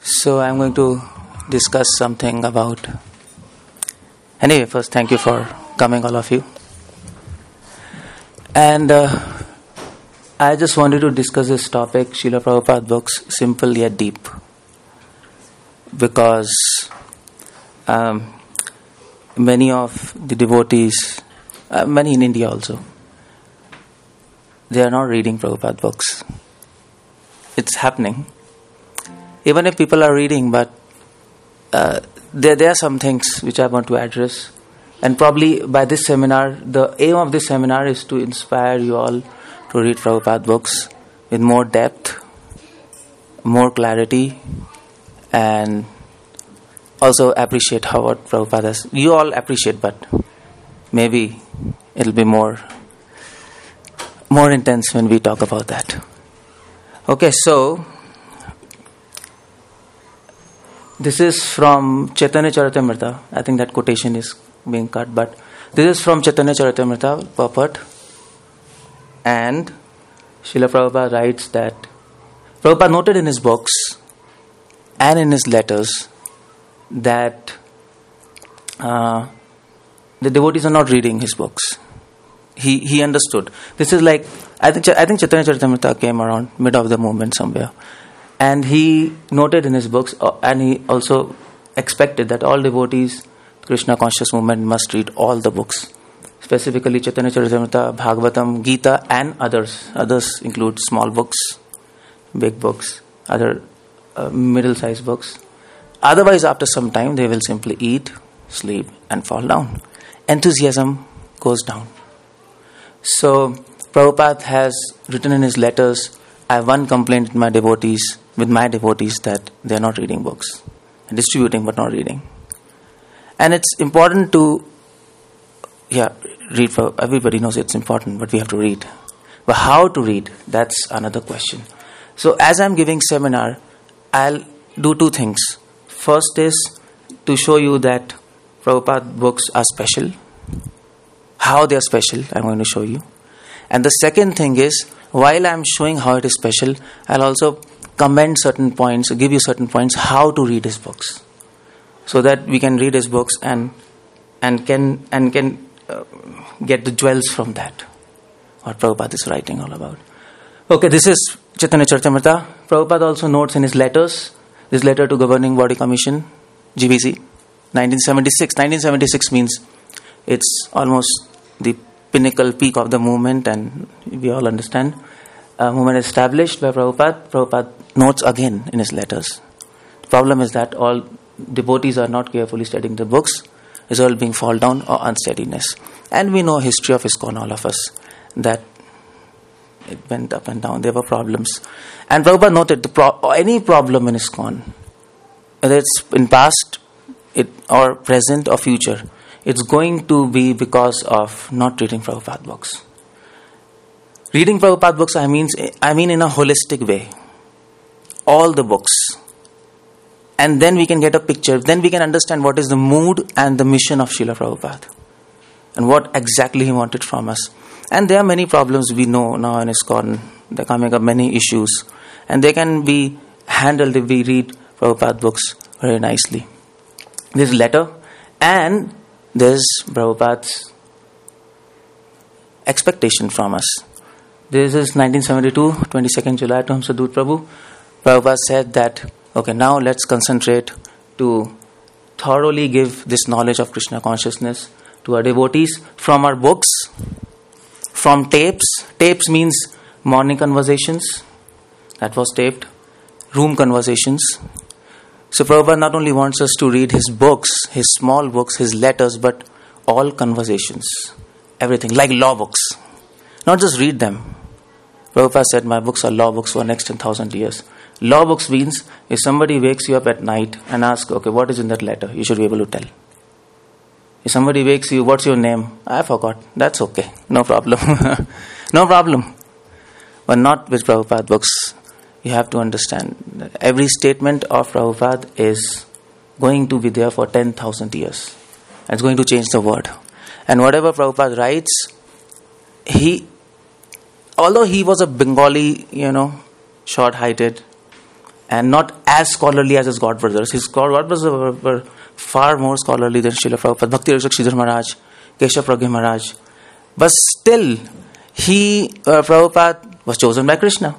So I'm going to discuss something about. Anyway, first, thank you for coming, all of you. And I just wanted to discuss this topic, Srila Prabhupada books, simple yet deep. Because many of the devotees, many in India also, they are not reading Prabhupada books. It's happening. Even if people are reading, but there are some things which I want to address. And probably by this seminar, the aim of this seminar is to inspire you all to read Prabhupada books with more depth, more clarity, and also appreciate how what Prabhupada has. You all appreciate, but maybe it'll be more intense when we talk about that. Okay, so this is from Chaitanya Charitamrita. I think that quotation is being cut, but this is from Chaitanya Charitamrita, purport. And Srila Prabhupada writes that Prabhupada noted in his books and in his letters that the devotees are not reading his books. He understood. This is like, I think Chaitanya Charitamrita came around mid of the movement somewhere. And he noted in his books, and he also expected that all devotees, Krishna conscious movement, must read all the books. Specifically Chaitanya Charitamrita, Bhagavatam, Gita, and others. Others include small books, big books, other middle-sized books. Otherwise, after some time, they will simply eat, sleep, and fall down. Enthusiasm goes down. So, Prabhupada has written in his letters, I have one complaint with my devotees that they are not reading books. Distributing but not reading. And it's important to, read. Everybody knows it's important, but we have to read. But how to read, that's another question. So as I'm giving seminar, I'll do two things. First is to show you that Prabhupada books are special. How they are special, I'm going to show you. And the second thing is, while I'm showing how it is special, I'll also comment certain points, give you certain points how to read his books, so that we can read his books and can get the jewels from that, what Prabhupada is writing all about. Okay, this is Chaitanya Charitamrita. Prabhupada also notes in his letters, this letter to Governing Body Commission, GBC, 1976. 1976 means it's almost the pinnacle peak of the movement, and we all understand. Movement established by Prabhupada. Prabhupada notes again in his letters. The problem is that all devotees are not carefully studying the books, result being fall down or unsteadiness. And we know history of ISKCON, all of us, that it went up and down. There were problems. And Prabhupada noted any problem in ISKCON, whether it's in past or present or future, it's going to be because of not reading Prabhupada books. Reading Prabhupada books, I mean in a holistic way. All the books. And then we can get a picture. Then we can understand what is the mood and the mission of Srila Prabhupada. And what exactly he wanted from us. And there are many problems we know now in ISKCON. They're coming up many issues. And they can be handled if we read Prabhupada books very nicely. This letter, and there's Prabhupada's expectation from us. This is 1972, 22nd July, to Hamsadut Prabhu. Prabhupada said that, okay, now let's concentrate to thoroughly give this knowledge of Krishna consciousness to our devotees from our books, from tapes. Tapes means morning conversations. That was taped. Room conversations. So Prabhupada not only wants us to read his books, his small books, his letters, but all conversations. Everything, like law books. Not just read them. Prabhupada said, my books are law books for next 10,000 years. Law books means, if somebody wakes you up at night and asks, okay, what is in that letter? You should be able to tell. If somebody wakes you, what's your name? I forgot. That's okay. No problem. No problem. But not with Prabhupada books. You have to understand that every statement of Prabhupada is going to be there for 10,000 years. It's going to change the world. And whatever Prabhupada writes, although he was a Bengali, short-heighted, and not as scholarly as his god brothers. His god brothers were far more scholarly than Srila Prabhupada. Bhakti Rakshak Sridhar Maharaj, Keshav Pragya Maharaj. But still, Prabhupada was chosen by Krishna.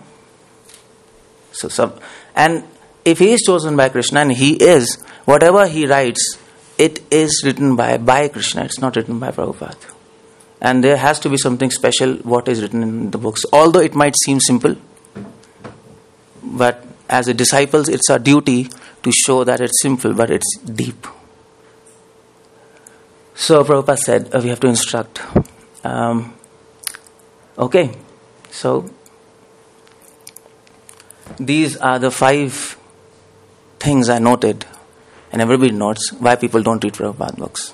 And if he is chosen by Krishna, and he is, whatever he writes, it is written by Krishna. It's not written by Prabhupada. And there has to be something special what is written in the books. Although it might seem simple, but as a disciples, it's our duty to show that it's simple, but it's deep. So Prabhupada said, we have to instruct. Okay, so these are the 5 things I noted, and everybody notes why people don't read Prabhupada books.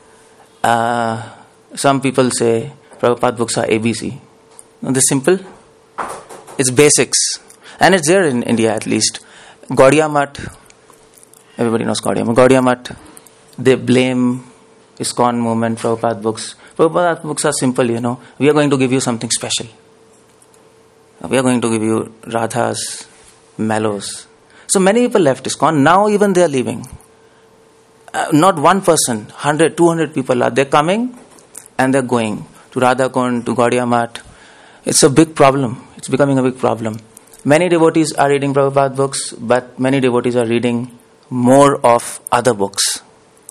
Some people say Prabhupada books are ABC. No, they're simple. It's basics. And it's there in India at least. Gaudiya Math, everybody knows Gaudiya Math. Gaudiya Math, they blame ISKCON movement, Prabhupada books. Prabhupada books are simple, We are going to give you something special. We are going to give you Radhas, mellows. So many people left ISKCON. Now even they are leaving. Not one person, 100, 200 people are. They're coming and they're going to Radha Kund, to Gaudiya Math. It's a big problem. It's becoming a big problem. Many devotees are reading Prabhupada books, but many devotees are reading more of other books.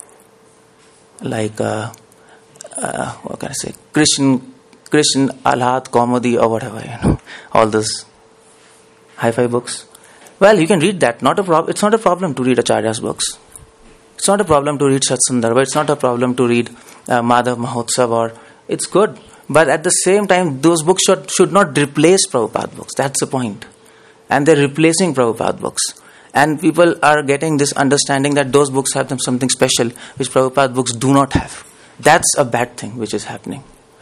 Like, what can I say? Krishna Alhat, Kaumudi, or whatever, all those hi-fi books. Well, you can read that. It's not a problem to read Acharya's books. It's not a problem to read Satsandarbha. It's not a problem to read Madhav Mahotsav. It's good. But at the same time, those books should not replace Prabhupada books. That's the point. And they're replacing Prabhupada books. And people are getting this understanding that those books have something special which Prabhupada books do not have. That's a bad thing which is happening.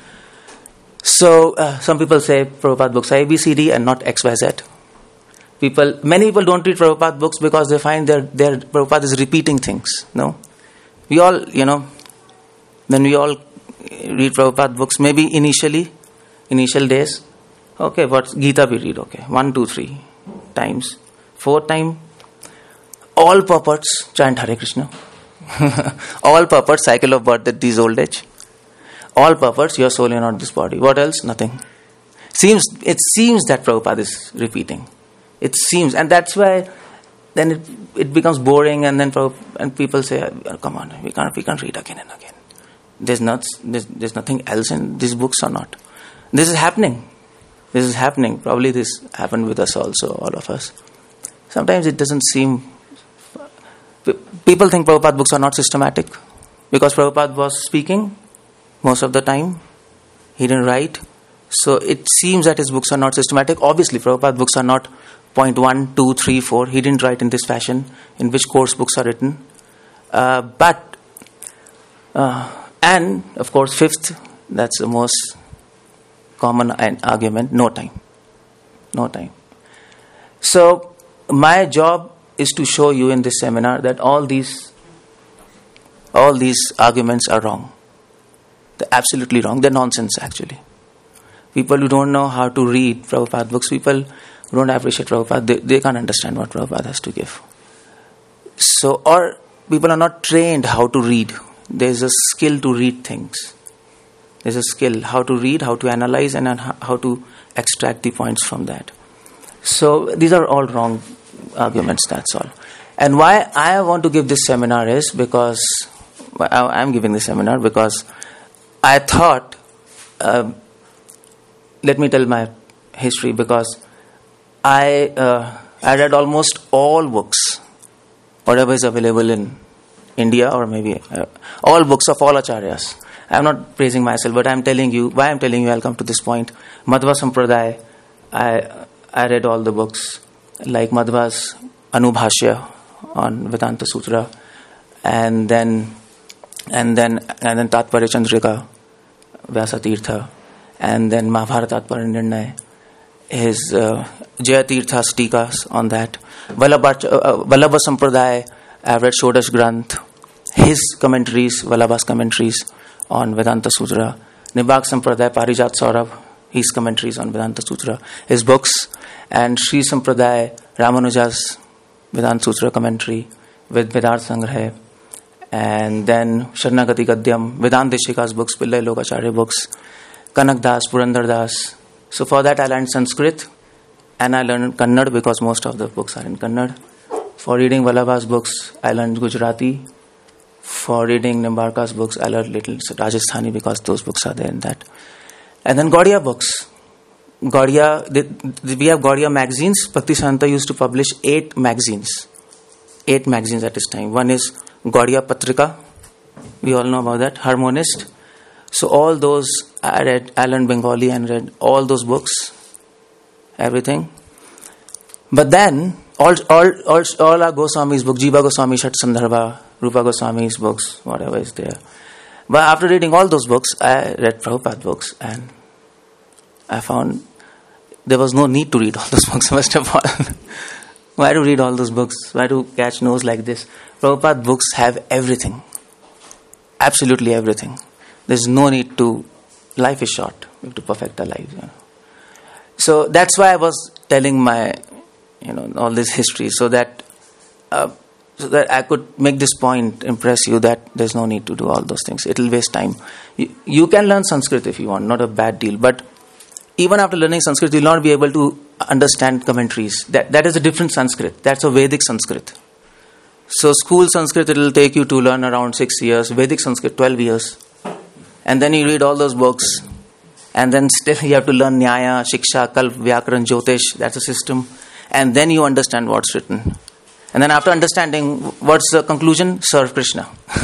So, some people say Prabhupada books are ABCD and not XYZ. Many people don't read Prabhupada books because they find their Prabhupada is repeating things. No? We all, when we all read Prabhupada books, maybe initial days, okay, what Gita we read, okay, 1, 2, 3 times, 4 times, all purports chant Hare Krishna, all purports cycle of birth, that is old age, all purports your soul and not this body. What else? Nothing. It seems that Prabhupada is repeating. It seems, and that's why then it becomes boring, and then people say, oh, "Come on, we can't read again and again." There's nothing else in these books or not. This is happening. Probably this happened with us also, all of us. Sometimes it doesn't seem. People think Prabhupada books are not systematic because Prabhupada was speaking most of the time. He didn't write. So it seems that his books are not systematic. Obviously, Prabhupada books are not point 1, 2, 3, 4. He didn't write in this fashion, in which course books are written. And, of course, 5th, that's the most common argument, no time. So, my job is to show you in this seminar that all these arguments are wrong. They're absolutely wrong. They're nonsense, actually. People who don't know how to read Prabhupada books, people who don't appreciate Prabhupada, they can't understand what Prabhupada has to give. So, or people are not trained how to read. There's a skill to read things. There's a skill how to read, how to analyze, and how to extract the points from that. So, these are all wrong arguments, that's all. And why I want to give this seminar is because, I'm giving this seminar because I thought, let me tell my history, because I read almost all books, whatever is available in India, or maybe all books of all acharyas. I'm not praising myself, but I'm telling you, I'll come to this point. Madhva Sampradaya, I read all the books, like Madhva's Anubhashya on Vedanta Sutra, and then Tatparya Chandrika, Vyasa Tirtha, and then Mahabharata Tatparya Nirnaya, his Jaya Tirtha's Tikas on that. Vallabha Sampradaya, I've read Shodash Granth, his commentaries, Vallabha's commentaries on Vedanta Sutra. Nibak Sampradaya, Parijat Saurabh, his commentaries on Vedanta Sutra, his books, and Sri Sampradaya, Ramanuja's Vedanta Sutra commentary with Vedar Sangraha, and then Sharanagati Gadyam, Vedanta Deshika's books, Pillai Lokacharya books, Kanak Das, Purandar Das. So for that I learned Sanskrit, and I learned Kannada because most of the books are in Kannada. For reading Vallabha's books, I learned Gujarati. For reading Nimbarka's books, I learned little Rajasthani because those books are there in that. And then Gaudiya books. Gaudiya, we have Gaudiya magazines. Bhaktisiddhanta used to publish 8 magazines. 8 magazines at this time. One is Gaudiya Patrika. We all know about that. Harmonist. So all those, I read, I learned Bengali and read all those books. Everything. But then, all our Goswami's books, Jiva Goswami, Shat Sandarbha, Rupa Goswami's books, whatever is there. But after reading all those books, I read Prabhupada books, and I found there was no need to read all those books, first of all. Why to read all those books? Why to catch nose like this? Prabhupada books have everything. Absolutely everything. There's no need to, life is short. We have to perfect our lives. So that's why I was telling my, all this history, so that I could make this point, impress you that there's no need to do all those things. It'll waste time. You can learn Sanskrit if you want, not a bad deal. But even after learning Sanskrit, you'll not be able to understand commentaries. That is a different Sanskrit. That's a Vedic Sanskrit. So school Sanskrit, it'll take you to learn around 6 years. Vedic Sanskrit, 12 years. And then you read all those books. And then still you have to learn Nyaya, Shiksha, Kalp, Vyakaran, Jyotish. That's a system. And then you understand what's written. And then after understanding, what's the conclusion? Serve Krishna.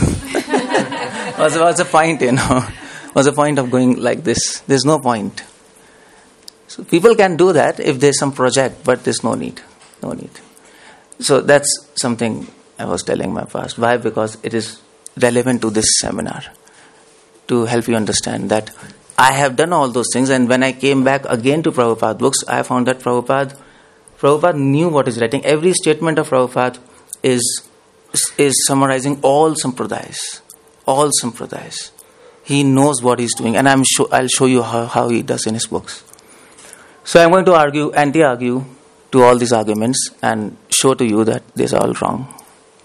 What's the point, What's the point of going like this? There's no point. So people can do that if there's some project, but there's no need. No need. So that's something I was telling my past. Why? Because it is relevant to this seminar. To help you understand that I have done all those things, and when I came back again to Prabhupada books, I found that Prabhupada knew what he's writing. Every statement of Prabhupada is summarizing all sampradayas. All sampradayas. He knows what he's doing, and I'll show you how he does in his books. So I'm going to anti-argue to all these arguments and show to you that these are all wrong.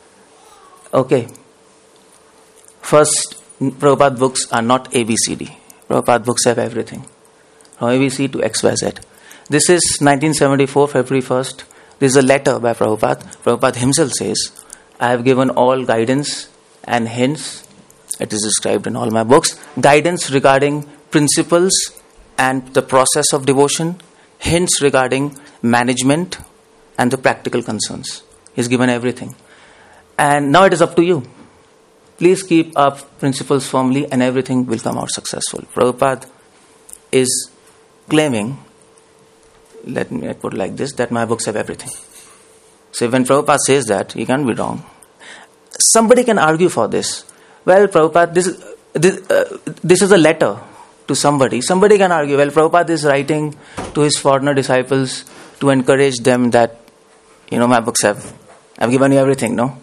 Okay. First, Prabhupada books are not ABCD. Prabhupada books have everything. From ABC to XYZ. This is 1974, February 1st. This is a letter by Prabhupada. Prabhupada himself says, I have given all guidance and hints. It is described in all my books. Guidance regarding principles and the process of devotion. Hints regarding management and the practical concerns. He's given everything. And now it is up to you. Please keep up principles firmly and everything will come out successful. Prabhupada is claiming, let me put it like this, that my books have everything. So when Prabhupada says that, he can't be wrong. Somebody can argue for this. Well, Prabhupada, this is a letter to somebody. Somebody can argue, well, Prabhupada is writing to his foreigner disciples to encourage them that, my books I've given you everything, no?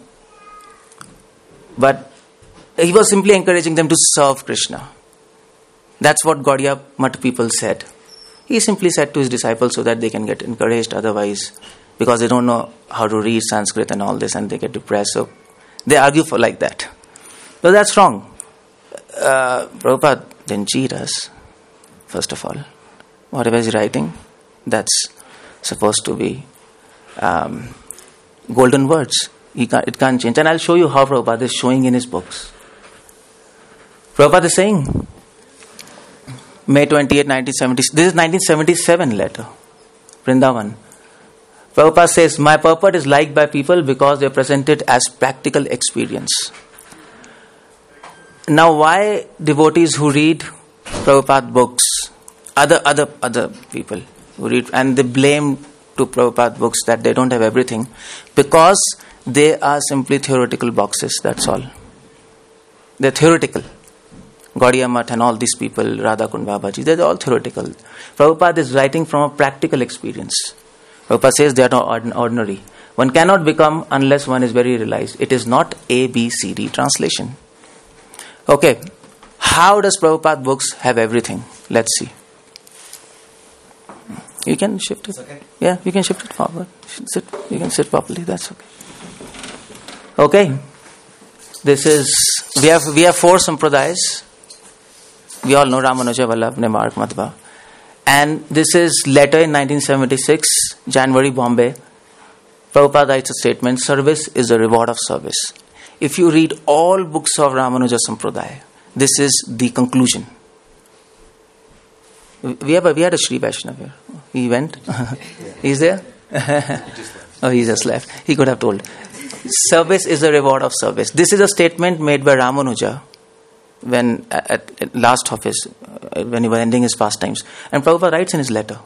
But he was simply encouraging them to serve Krishna. That's what Gaudiya Math people said. He simply said to his disciples so that they can get encouraged, otherwise, because they don't know how to read Sanskrit and all this and they get depressed. So they argue for like that. But that's wrong. Prabhupada didn't cheat us, first of all. Whatever he's writing, that's supposed to be golden words. It can't change. And I'll show you how Prabhupada is showing in his books. Prabhupada is saying, May 28, 1970. This is 1977 letter, Vrindavan. Prabhupada says, my purport is liked by people because they present it as practical experience. Now, why devotees who read Prabhupada books, other people who read, and they blame to Prabhupada books that they don't have everything, because they are simply theoretical boxes, that's all. They're theoretical. Gaudiya Math and all these people, Radhakund Babaji, they're all theoretical. Prabhupada is writing from a practical experience. Prabhupada says they are not ordinary. One cannot become unless one is very realized. It is not ABCD translation. Okay, how does Prabhupada books have everything? Let's see. You can shift it. Okay. Yeah, you can shift it forward. You can sit properly. That's okay. Okay. This is we have 4 sampradayas. We all know Ramanuja, Vallabh, Nimbarka, Madhva. And this is letter in 1976, January, Bombay. Prabhupada writes a statement: service is the reward of service. If you read all books of Ramanuja Sampradaya, this is the conclusion. We had a Sri Vaishnava here. He went. He's there? Oh, he just left. He could have told. Service is the reward of service. This is a statement made by Ramanuja when at last of his, when he was ending his pastimes. And Prabhupada writes in his letter.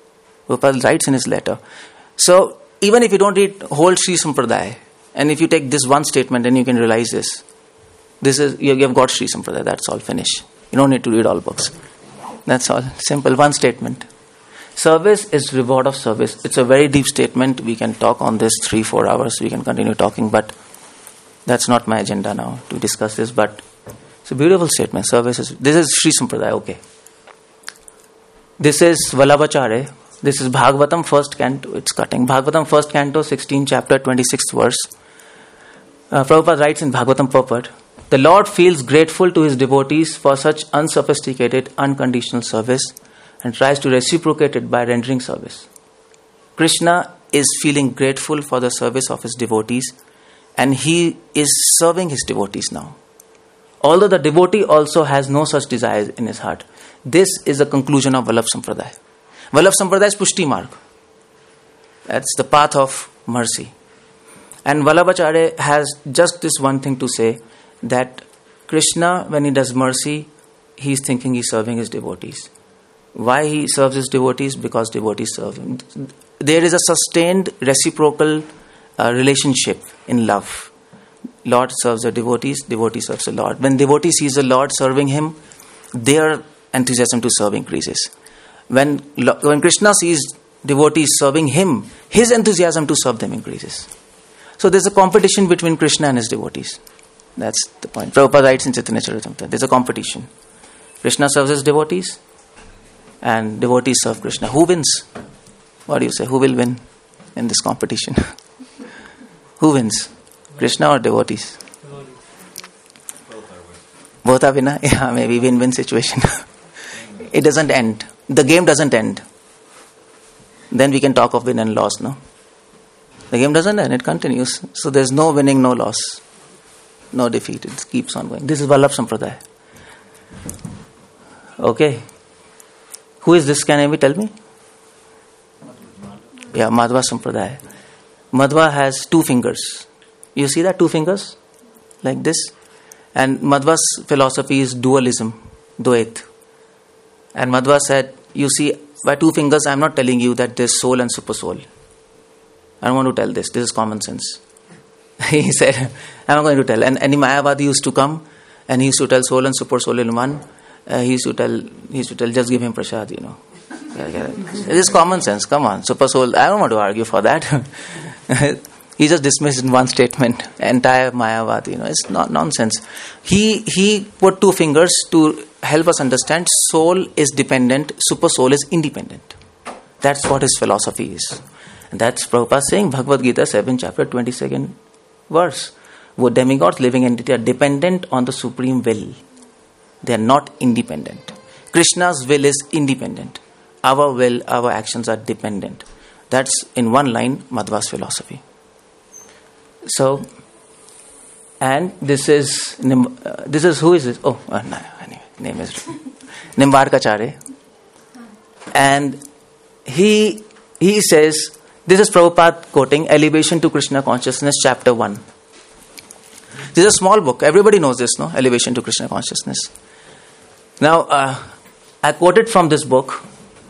So, even if you don't read whole Sri Sampradaya, and if you take this one statement, then you can realize this. This is, you have got Sri Sampradaya, that's all, finish. You don't need to read all books. That's all, simple, one statement. Service is reward of service. It's a very deep statement. We can talk on this 3-4 hours. We can continue talking, but that's not my agenda now to discuss this. But it's a beautiful statement. Service is, this is Sri Sampradaya, okay. This is Vallabhacharya. This is Bhagavatam first canto. It's cutting. Bhagavatam first canto, 16th chapter, 26th verse. Prabhupada writes in Bhagavatam purport, the Lord feels grateful to his devotees for such unsophisticated, unconditional service and tries to reciprocate it by rendering service. Krishna is feeling grateful for the service of his devotees, and he is serving his devotees now. Although the devotee also has no such desires in his heart. This is the conclusion of Vallabh Sampradaya. Vallabh Sampradaya is Pushti Marg. That's the path of mercy. And Vallabhacharya has just this one thing to say, that Krishna, when he does mercy, he is thinking he's serving his devotees. Why he serves his devotees? Because devotees serve him. There is a sustained reciprocal relationship in love. Lord serves the devotees, devotee serves the Lord. When devotee sees the Lord serving him, their enthusiasm to serve increases. When Krishna sees devotees serving him, his enthusiasm to serve them increases. So there's a competition between Krishna and his devotees. That's the point. Prabhupada writes in Chaitanya Charitamrita, there's a competition. Krishna serves his devotees and devotees serve Krishna. Who wins? What do you say? Who will win in this competition? Who wins? Krishna or devotees? Both are winner? Yeah, maybe win-win situation. It doesn't end. The game doesn't end. Then we can talk of win and loss, no? The game doesn't end, it continues. So there's no winning, no loss. No defeat, it keeps on going. This is Vallabh Sampradaya. Okay. Who is this? Can anybody tell me? Yeah, Madhva Sampradaya. Madhva has 2 fingers. You see that 2 fingers? Like this. And Madhva's philosophy is dualism, Dvait. And Madhva said, you see, by 2 fingers I'm not telling you that there's soul and super soul. I don't want to tell this. This is common sense. He said, I'm not going to tell. And Mayavadi used to come and he used to tell soul and super soul in one. He used to tell, just give him prasad, you know. It is common sense. Come on, super soul. I don't want to argue for that. He just dismissed in one statement entire Mayavadi. You know, it's not nonsense. He put 2 fingers to help us understand. Soul is dependent. Super soul is independent. That's what his philosophy is. And that's Prabhupada saying, Bhagavad Gita 7 chapter 22nd verse. What demigods, living entity, are dependent on the supreme will. They are not independent. Krishna's will is independent. Our will, our actions are dependent. That's in one line Madhva's philosophy. So, and this is who is this? Oh, no, anyway, name is Nimbarkacharya. And he says, this is Prabhupada quoting Elevation to Krishna Consciousness, chapter 1. This is a small book. Everybody knows this, no? Elevation to Krishna Consciousness. Now, I quoted from this book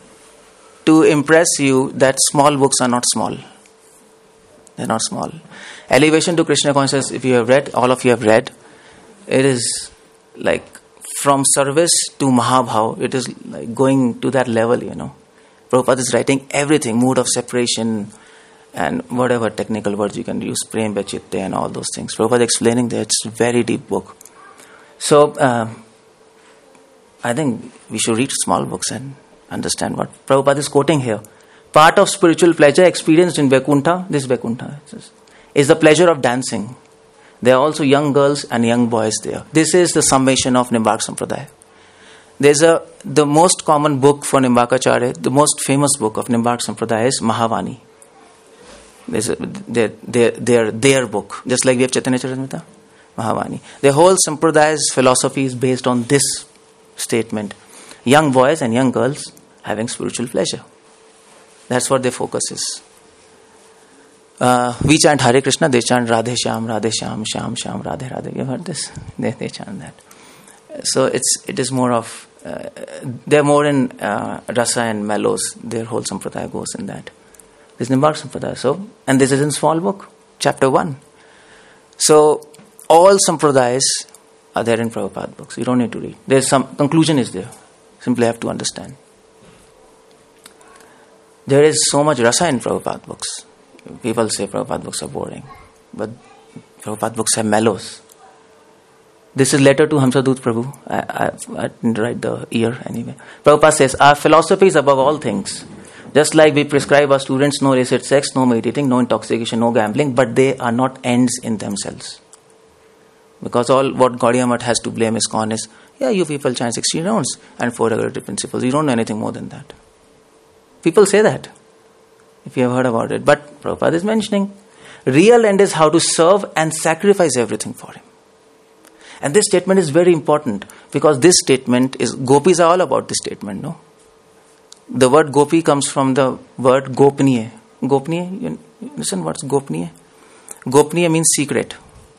to impress you that small books are not small. They're not small. Elevation to Krishna Consciousness, if you have read, all of you have read, it is like from service to Mahabhav. It is like going to that level, you know. Prabhupada is writing everything, mood of separation and whatever technical words you can use, Prem Vachitte and all those things. Prabhupada explaining that it's a very deep book. So, I think we should read small books and understand what Prabhupada is quoting here. Part of spiritual pleasure experienced in Vaikuntha, this Vaikuntha, is the pleasure of dancing. There are also young girls and young boys there. This is the summation of Nimbark Sampradaya. The most common book for Nimbakacharya, the most famous book of Nimbark Sampradaya is Mahavani. Their book. Just like we have Chaitanya Charitamrita, Mahavani. The whole Sampradaya's philosophy is based on this statement. Young boys and young girls having spiritual pleasure. That's what their focus is. We chant Hare Krishna, they chant Radhe Shyam, Sham Sham, Radhe Radhe. You have heard this? They chant that. So it is more of, they're more in rasa and mellows. Their whole sampradaya goes in that. This is Nimbark Sampradaya. So, and this is in small book, chapter 1. So, all sampradayas are there in Prabhupada books. You don't need to read. There's some conclusion is there. Simply have to understand. There is so much rasa in Prabhupada books. People say Prabhupada books are boring. But Prabhupada books are mellows. This is letter to Hamsadut Prabhu. I didn't write the year anyway. Prabhupada says, our philosophy is above all things. Just like we prescribe our students no illicit sex, no meditating, no intoxication, no gambling, but they are not ends in themselves. Because all what Gaudiya Math has to blame ISKCON is, you people chant 16 rounds and 4 regulative principles. You don't know anything more than that. People say that, if you have heard about it. But Prabhupada is mentioning, real end is how to serve and sacrifice everything for him. And this statement is very important, because this statement is, gopis are all about this statement, no? The word gopi comes from the word gopniye. Gopniye, you listen, what's gopniye? Gopniye means secret.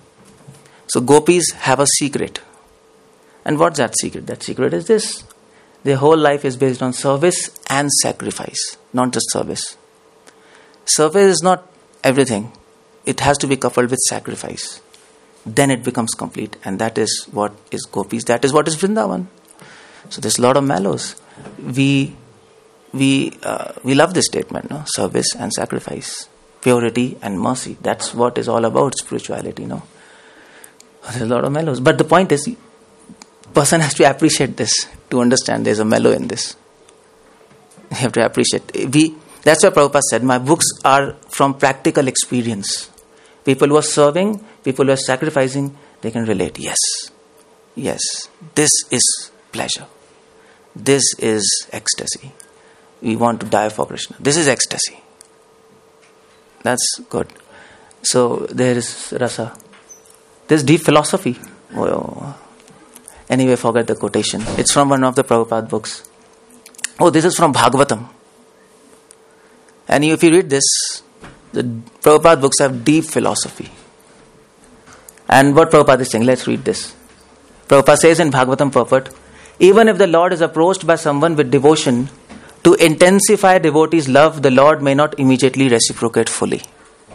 So gopis have a secret. And what's that secret? That secret is this. Their whole life is based on service and sacrifice, not just service. Service is not everything. It has to be coupled with sacrifice. Then it becomes complete. And that is what is gopis. That is what is Vrindavan. So there's a lot of mellows. We love this statement, no? Service and sacrifice, purity and mercy. That's what is all about spirituality, no? There's a lot of mellows. But the point is, person has to appreciate this to understand there's a mellow in this. You have to appreciate. That's why Prabhupada said, my books are from practical experience. People who are serving, people who are sacrificing, they can relate. Yes, this is pleasure. This is ecstasy. We want to die for Krishna. This is ecstasy. That's good. So there is rasa. There's deep philosophy. Anyway, forget the quotation. It's from one of the Prabhupada books. This is from Bhagavatam. And if you read this, the Prabhupada books have deep philosophy. And what Prabhupada is saying, let's read this. Prabhupada says in Bhagavatam purport, even if the Lord is approached by someone with devotion, to intensify devotees' love, the Lord may not immediately reciprocate fully.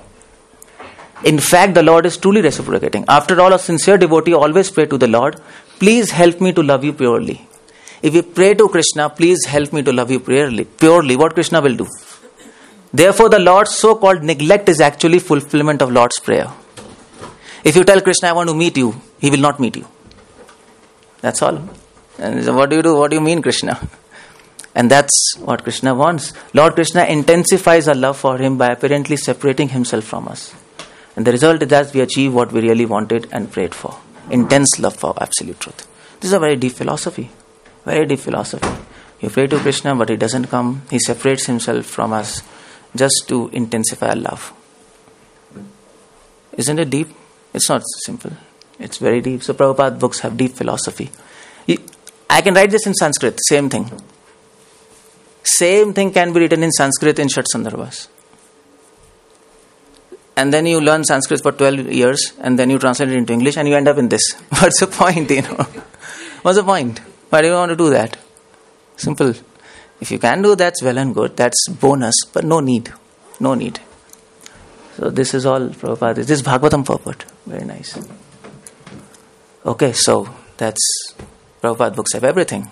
In fact, the Lord is truly reciprocating. After all, a sincere devotee always pray to the Lord, please help me to love you purely. If you pray to Krishna, please help me to love you purely, what Krishna will do? Therefore, the Lord's so-called neglect is actually fulfillment of Lord's prayer. If you tell Krishna, I want to meet you, he will not meet you. That's all. And what do you do? What do you mean, Krishna? And that's what Krishna wants. Lord Krishna intensifies our love for him by apparently separating himself from us. And the result is that we achieve what we really wanted and prayed for. Intense love for absolute truth. This is a very deep philosophy. Very deep philosophy. You pray to Krishna, but he doesn't come. He separates himself from us just to intensify our love. Isn't it deep? It's not simple. It's very deep. So Prabhupada books have deep philosophy. I can write this in Sanskrit, same thing. Same thing can be written in Sanskrit in Shat Sandarbhas. And then you learn Sanskrit for 12 years and then you translate it into English and you end up in this. What's the point, What's the point? Why do you want to do that? Simple. If you can do that, it's well and good. That's bonus, but no need. No need. So this is all Prabhupada. This is Bhagavatam purport. Very nice. Okay, so that's Prabhupada books have everything.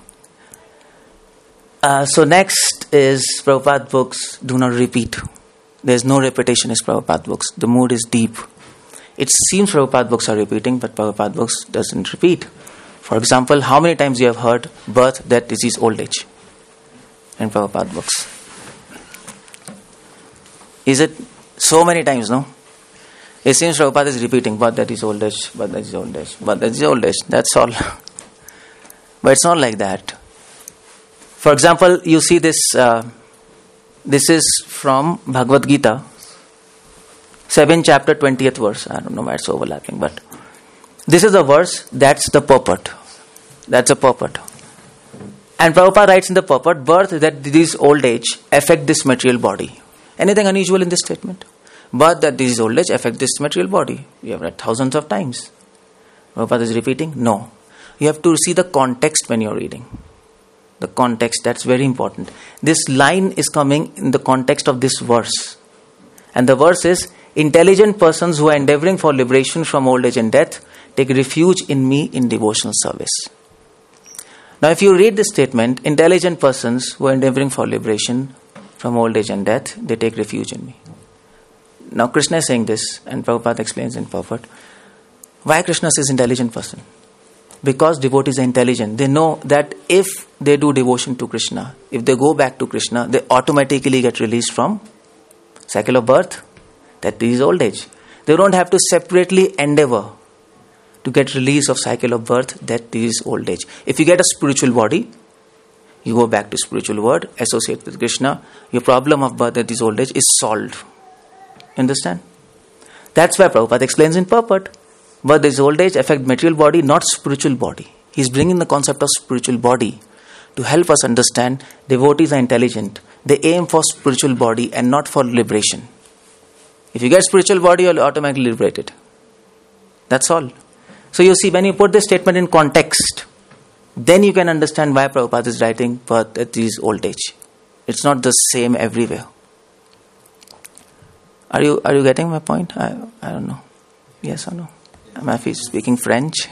So next is Prabhupada books do not repeat. There's no repetition in Prabhupada books. The mood is deep. It seems Prabhupada books are repeating, but Prabhupada books doesn't repeat. For example, how many times you have heard birth, death, disease, old age in Prabhupada books? Is it so many times, no? It seems Prabhupada is repeating, but that is old age, but that is old age, but that is old age. That's all. But it's not like that. For example, you see this, this is from Bhagavad Gita, 7 chapter 20th verse. I don't know why it's overlapping, but this is a verse, that's the purport. That's a purport. And Prabhupada writes in the purport, birth, that this old age, affect this material body. Anything unusual in this statement? Birth, that this old age, affect this material body. You have read thousands of times. Prabhupada is repeating? No. You have to see the context when you're reading. The context, that's very important. This line is coming in the context of this verse. And the verse is, intelligent persons who are endeavoring for liberation from old age and death take refuge in me in devotional service. Now if you read this statement, intelligent persons who are endeavoring for liberation from old age and death, they take refuge in me. Now Krishna is saying this, and Prabhupada explains in purport. Why Krishna says intelligent person? Because devotees are intelligent. They know that if they do devotion to Krishna, if they go back to Krishna, they automatically get released from cycle of birth, that is old age. They don't have to separately endeavor to get release of cycle of birth, that is old age. If you get a spiritual body, you go back to spiritual world, associate with Krishna, your problem of birth, that is old age, is solved. Understand? That's why Prabhupada explains in purport. Birth is old age, affect material body, not spiritual body. He's bringing the concept of spiritual body to help us understand devotees are intelligent. They aim for spiritual body and not for liberation. If you get spiritual body, you'll automatically liberate it. That's all. So you see, when you put this statement in context, then you can understand why Prabhupada is writing birth at this old age. It's not the same everywhere. Are you getting my point? I don't know. Yes or no? Am I speaking French?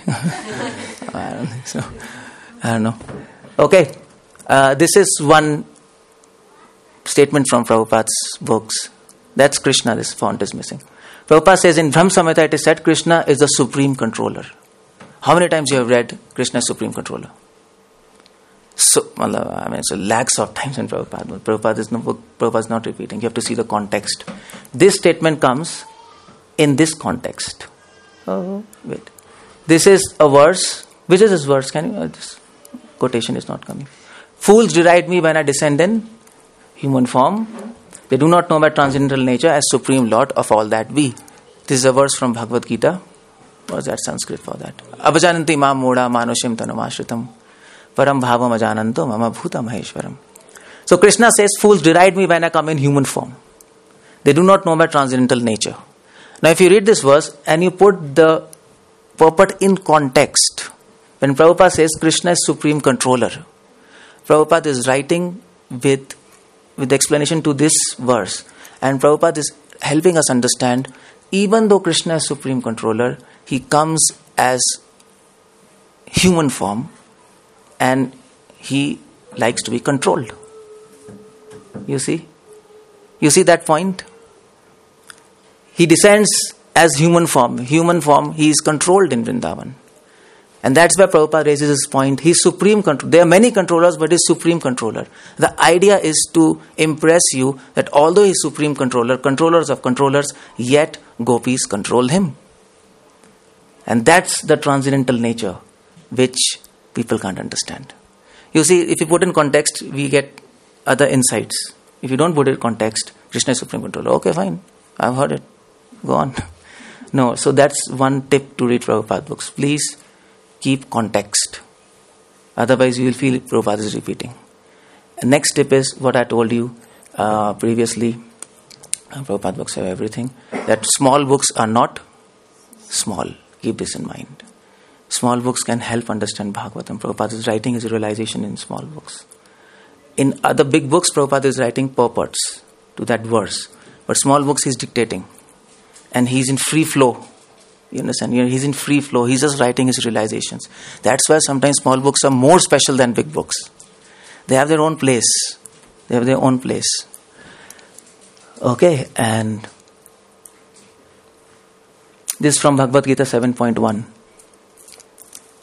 I don't think so. I don't know. Okay. This is one statement from Prabhupada's books. That's Krishna, this font is missing. Prabhupada says in Brahma Samhita it is said Krishna is the supreme controller. How many times you have read Krishna is supreme controller? So, lakhs of times in Prabhupada. Prabhupada is not repeating. You have to see the context. This statement comes in this context. Oh, wait. This is a verse. Which is this verse? Can you? This quotation is not coming. Fools deride me when I descend in human form. They do not know my transcendental nature as supreme lord of all that be. This is a verse from Bhagavad Gita. What is that Sanskrit for that? Abhajananti ma moda manushim tanumashritam param bhavam ajananto mama bhuta maheshwaram. So Krishna says, fools deride me when I come in human form. They do not know my transcendental nature. Now if you read this verse and you put the purport in context, when Prabhupada says Krishna is supreme controller, Prabhupada is writing with explanation to this verse. And Prabhupada is helping us understand, even though Krishna is supreme controller, he comes as human form and he likes to be controlled. You see? You see that point? He descends as human form. Human form, he is controlled in Vrindavan. And that's where Prabhupada raises his point. He's supreme controller. There are many controllers, but he's supreme controller. The idea is to impress you that although he's supreme controller, controllers of controllers, yet gopis control him. And that's the transcendental nature which people can't understand. You see, if you put in context, we get other insights. If you don't put it in context, Krishna is supreme controller. Okay, fine. I've heard it. Go on. No, so that's one tip to read Prabhupada books. Please keep context. Otherwise, you will feel Prabhupada is repeating. And next tip is what I told you previously. Prabhupada books have everything. That small books are not small. Keep this in mind. Small books can help understand Bhagavatam. Prabhupada is writing his realization in small books. In other big books, Prabhupada is writing purports to that verse. But small books he's dictating. And he's in free flow. You understand? He's in free flow. He's just writing his realizations. That's why sometimes small books are more special than big books. They have their own place. They have their own place. Okay, and this is from Bhagavad Gita 7.1.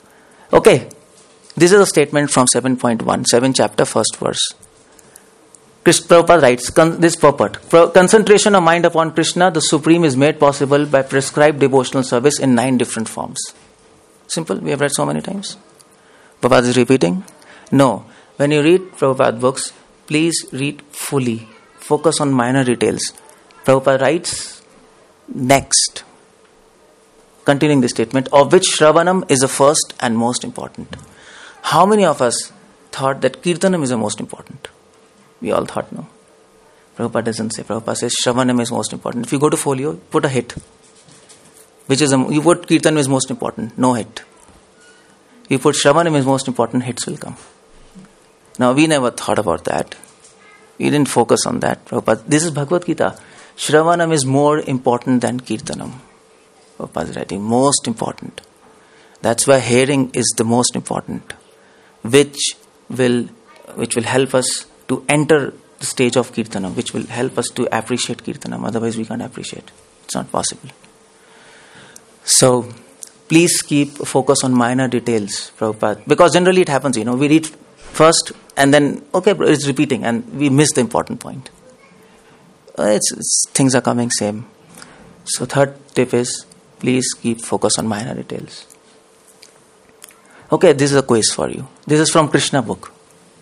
Okay, this is a statement from 7.1, 7 chapter, first verse. Prabhupada writes, this purport. Concentration of mind upon Krishna, the Supreme, is made possible by prescribed devotional service in 9 different forms. Simple, we have read so many times. Prabhupada is repeating? No. When you read Prabhupada books, please read fully. Focus on minor details. Prabhupada writes, next. Continuing the statement, of which Shravanam is the first and most important. How many of us thought that Kirtanam is the most important? We all thought no. Prabhupada doesn't say. Prabhupada says Shravanam is most important. If you go to folio, put a hit. You put Kirtanam is most important, no hit. You put Shravanam is most important, hits will come. Now we never thought about that. We didn't focus on that. Prabhupada, this is Bhagavad Gita. Shravanam is more important than Kirtanam. Prabhupada is writing, most important. That's why hearing is the most important, which will help us to enter the stage of Kirtanam, which will help us to appreciate Kirtanam. Otherwise we can't appreciate. It's not possible. So, please keep focus on minor details, Prabhupada. Because generally it happens, we read first and then, okay, it's repeating and we miss the important point. Things are coming same. So, third tip is, please keep focus on minor details. Okay, this is a quiz for you. This is from Krishna book.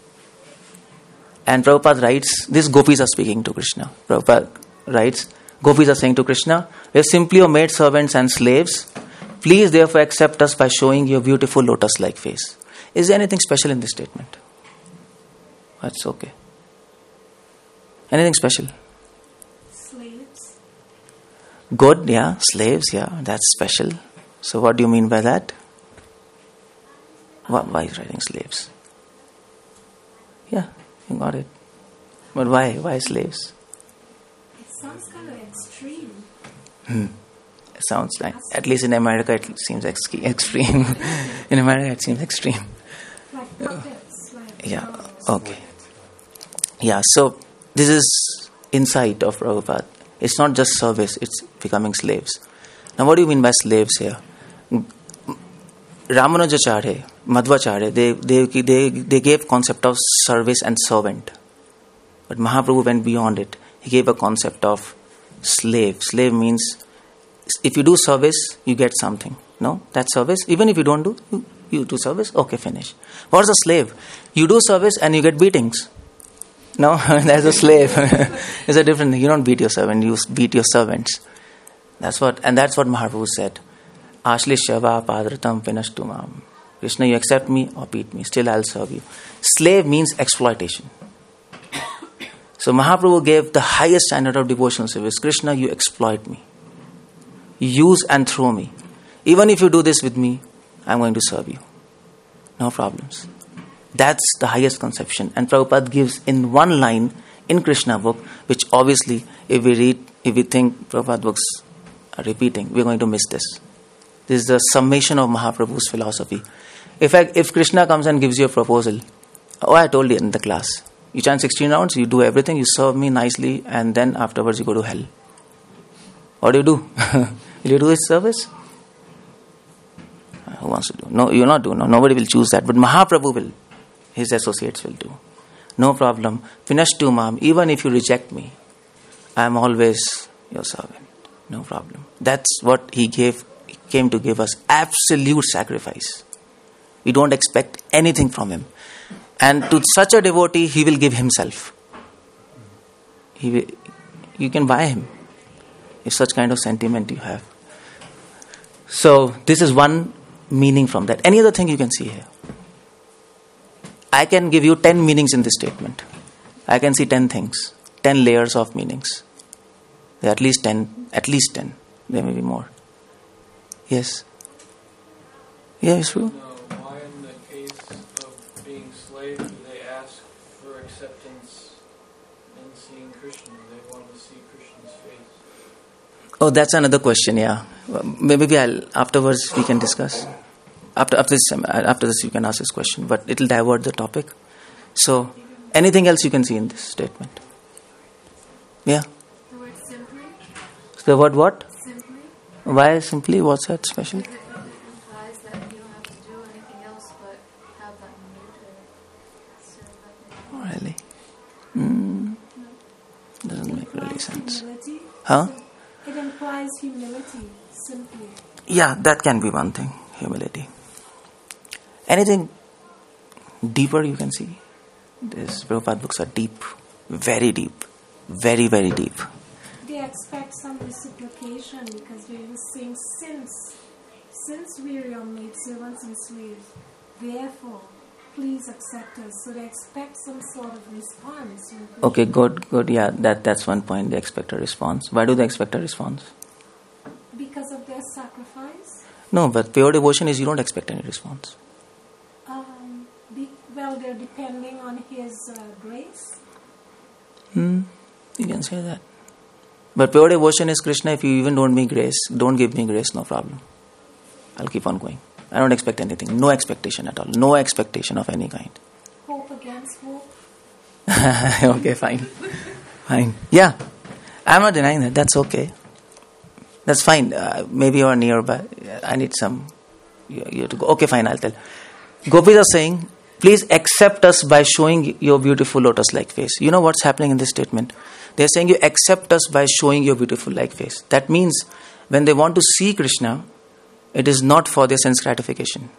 And Prabhupada writes, these gopis are speaking to Krishna. Prabhupada writes, gopis are saying to Krishna, we have simply your maid servants and slaves. Please therefore accept us by showing your beautiful lotus-like face. Is there anything special in this statement? That's okay. Anything special? Slaves. Good, yeah. Slaves, yeah. That's special. So what do you mean by that? Why is writing slaves? Yeah, you got it. But why? Why slaves? It sounds kind of extreme. It sounds like, at least in America it seems extreme. In America it seems extreme. Like puppets. Yeah, okay. Yeah, so this is insight of Prabhupada. It's not just service, it's becoming slaves. Now what do you mean by slaves here? Ramanujacharya, Madhvacharya, they gave concept of service and servant. But Mahaprabhu went beyond it. He gave a concept of slave. Slave means if you do service, you get something. No? That's service. Even if you don't do, you do service, okay, finish. What's a slave? You do service and you get beatings. No? That's a slave. It's a different thing. You don't beat your servant, you beat your servants. That's what Mahaprabhu said. Ashlishava padratam pinashtumam. Krishna, you accept me or beat me, still I'll serve you. Slave means exploitation. So Mahaprabhu gave the highest standard of devotional service. Krishna, you exploit me. You use and throw me. Even if you do this with me, I'm going to serve you. No problems. That's the highest conception. And Prabhupada gives in one line in Krishna book, which obviously if we think Prabhupada books are repeating, we're going to miss this. This is the summation of Mahaprabhu's philosophy. If Krishna comes and gives you a proposal, I told you in the class, you chant 16 rounds, you do everything, you serve me nicely, and then afterwards you go to hell. What do you do? Will you do his service? Who wants to do? No, you'll not do. No, nobody will choose that. But Mahaprabhu will. His associates will do. No problem. Pinashtu mam, even if you reject me, I am always your servant. No problem. That's what he came to give us. Absolute sacrifice. We don't expect anything from him. And to such a devotee, he will give himself. You can buy him if such kind of sentiment you have. So this is one meaning from that. Any other thing you can see here? I can give you 10 meanings in this statement. I can see 10 things, 10 layers of meanings. There are at least 10. There may be more. Yes. Yeah, it's true. Why in the case of being slave do they ask for acceptance and seeing Krishna? They want to see Krishna's face. Oh, that's another question, yeah. Maybe afterwards we can discuss. After this you can ask this question, but it will divert the topic. So, anything else you can see in this statement? Yeah? The word simply. The word what? Simply. Why simply? What's that special? It implies that you don't have to do anything else but have that mood to serve that. Really? Huh? It implies humility, simply. Yeah, that can be one thing, humility. Anything deeper you can see? These Prabhupada books are deep, very, very deep. They expect some reciprocation because they were saying, since we are your maidservants and slaves, therefore, please accept us. So they expect some sort of response. Okay, good. Yeah, that's one point. They expect a response. Why do they expect a response? Because of their sacrifice? No, but pure devotion is you don't expect any response. Well, they're depending on His grace. You can say that. But pure devotion is Krishna. If you even don't give me grace, no problem. I'll keep on going. I don't expect anything. No expectation at all. No expectation of any kind. Hope against hope. Okay, fine. Yeah, I'm not denying that. That's okay. That's fine. Maybe you're nearby. I need some. You have to go. Okay, fine. I'll tell. Gopis are saying, please accept us by showing your beautiful lotus-like face. You know what's happening in this statement? They're saying you accept us by showing your beautiful like face. That means when they want to see Krishna, it is not for their sense gratification.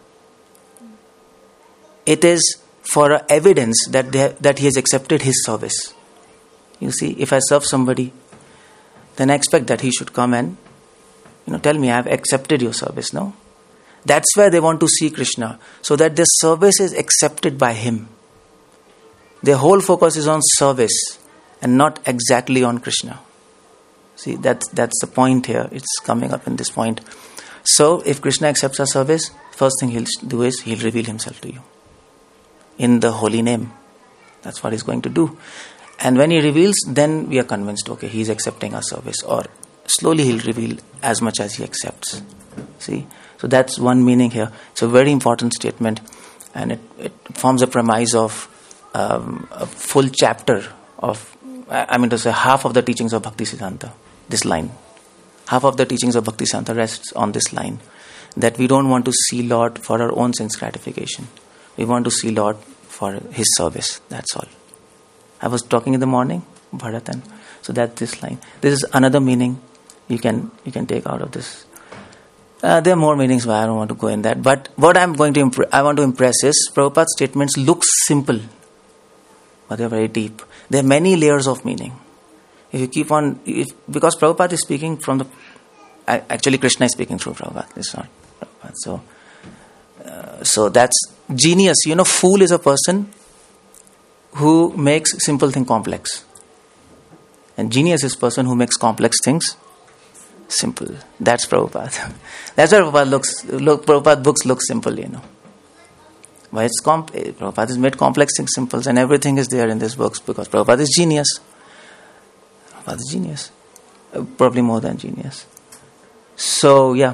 It is for evidence that he has accepted his service. You see, if I serve somebody, then I expect that he should come and tell me I have accepted your service. No? That's why they want to see Krishna, so that their service is accepted by him. Their whole focus is on service and not exactly on Krishna. See, that's the point here. It's coming up in this point. So, if Krishna accepts our service, first thing he'll do is he'll reveal himself to you in the holy name. That's what he's going to do. And when he reveals, then we are convinced, okay, he's accepting our service. Or slowly he'll reveal as much as he accepts. See? So that's one meaning here. It's a very important statement, and it forms a premise of a full chapter of, to say half of the teachings of Bhakti Siddhanta, this line. Half of the teachings of Bhakti Siddhanta rests on this line, that we don't want to see Lord for our own sense gratification. We want to see Lord for his service. That's all. I was talking in the morning, Bharatan. So that's this line. This is another meaning you can take out of this. There are more meanings why I don't want to go in that. But what I want to impress is Prabhupada's statements look simple, but they're very deep. There are many layers of meaning. If you keep on, because Prabhupada is speaking from actually Krishna is speaking through Prabhupada. It's not Prabhupada. So that's genius. Fool is a person who makes simple thing complex, and genius is a person who makes complex things simple. That's Prabhupada. That's why Prabhupada books look simple, Why it's Prabhupada has made complex things simple, and everything is there in these books because Prabhupada is genius. Prabhupada is genius. Probably more than genius. So, yeah.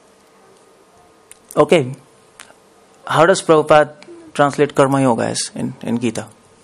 Okay. How does Prabhupada translate Karma Yoga as in Gita?